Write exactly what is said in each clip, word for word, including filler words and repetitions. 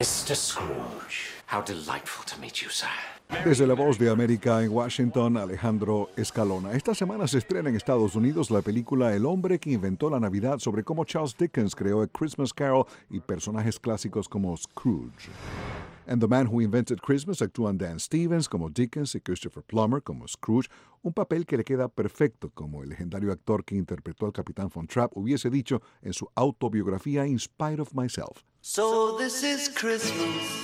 mister Scrooge, how delightful to meet you, sir. Desde La Voz de América en Washington, Alejandro Escalona. Esta semana se estrena en Estados Unidos la película El hombre que inventó la Navidad, sobre cómo Charles Dickens creó A Christmas Carol y personajes clásicos como Scrooge. En The Man Who Invented Christmas actúan Dan Stevens como Dickens y Christopher Plummer como Scrooge, un papel que le queda perfecto, como el legendario actor que interpretó al Capitán Von Trapp hubiese dicho en su autobiografía In Spite of Myself. So this is Christmas.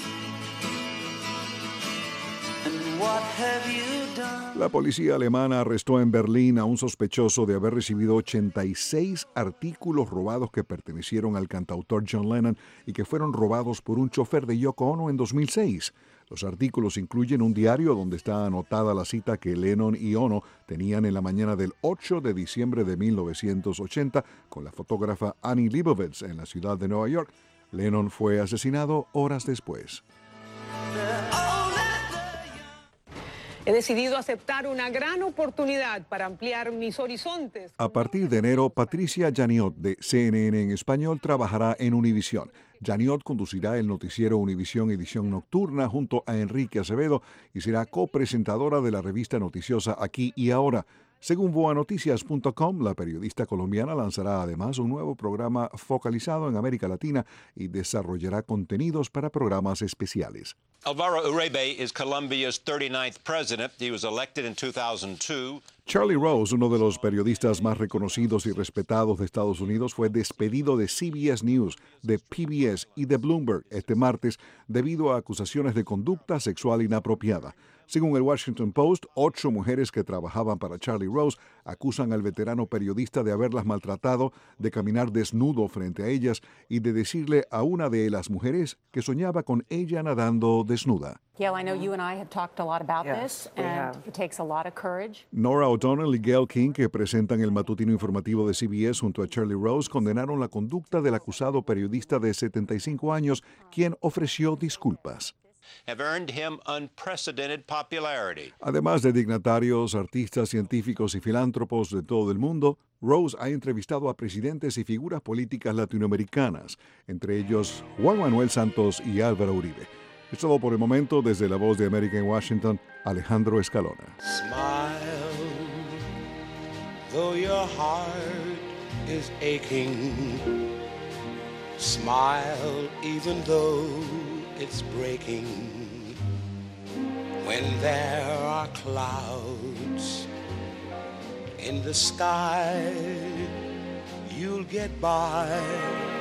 And what have you done? La policía alemana arrestó en Berlín a un sospechoso de haber recibido ochenta y seis artículos robados que pertenecieron al cantautor John Lennon y que fueron robados por un chofer de Yoko Ono en dos mil seis. Los artículos incluyen un diario donde está anotada la cita que Lennon y Ono tenían en la mañana del ocho de diciembre de mil novecientos ochenta con la fotógrafa Annie Leibovitz en la ciudad de Nueva York. Lennon fue asesinado horas después. He decidido aceptar una gran oportunidad para ampliar mis horizontes. A partir de enero, Patricia Janiot de C N N en español trabajará en Univisión. Janiot conducirá el noticiero Univisión Edición Nocturna junto a Enrique Acevedo y será copresentadora de la revista noticiosa Aquí y Ahora. Según boa noticias punto com, la periodista colombiana lanzará además un nuevo programa focalizado en América Latina y desarrollará contenidos para programas especiales. Alvaro Uribe is Colombia's thirty-ninth president. He was elected in two thousand two. Charlie Rose, uno de los periodistas más reconocidos y respetados de Estados Unidos, fue despedido de C B S News, de P B S y de Bloomberg este martes debido a acusaciones de conducta sexual inapropiada. Según el Washington Post, ocho mujeres que trabajaban para Charlie Rose acusan al veterano periodista de haberlas maltratado, de caminar desnudo frente a ellas y de decirle a una de las mujeres que soñaba con ella nadando desnuda. Gail, I know you and I have talked a lot about this, and it takes a lot of courage. Nora O'Donnell y Gayle King, que presentan el matutino informativo de C B S junto a Charlie Rose, condenaron la conducta del acusado periodista de setenta y cinco años, quien ofreció disculpas. Have earned him unprecedented popularity. Además de dignatarios, artistas, científicos y filántropos de todo el mundo, Rose ha entrevistado a presidentes y figuras políticas latinoamericanas, entre ellos Juan Manuel Santos y Álvaro Uribe. Es todo por el momento. Desde La Voz de América en Washington, Alejandro Escalona. Smile, though your heart is aching. Smile, even though it's breaking. When there are clouds in the sky, you'll get by.